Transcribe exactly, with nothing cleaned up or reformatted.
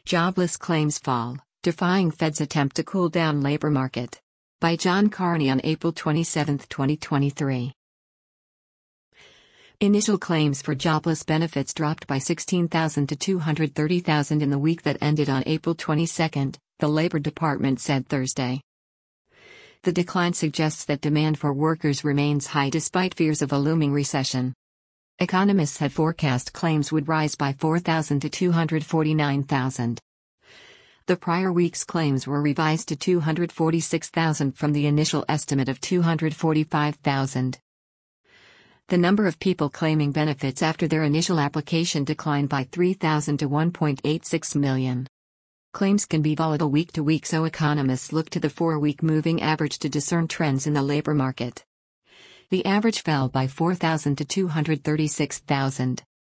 Jobless claims fall, defying Fed's attempt to cool down labor market. By John Carney on April twenty-seventh, twenty twenty-three. Initial claims for jobless benefits dropped by sixteen thousand to two hundred thirty thousand in the week that ended on April twenty-second, the Labor Department said Thursday. The decline suggests that demand for workers remains high despite fears of a looming recession. Economists had forecast claims would rise by four thousand to two hundred forty-nine thousand. The prior week's claims were revised to two hundred forty-six thousand from the initial estimate of two hundred forty-five thousand. The number of people claiming benefits after their initial application declined by three thousand to one point eight six million. Claims can be volatile week to week, so economists look to the four-week moving average to discern trends in the labor market. The average fell by four thousand to two hundred thirty-six thousand.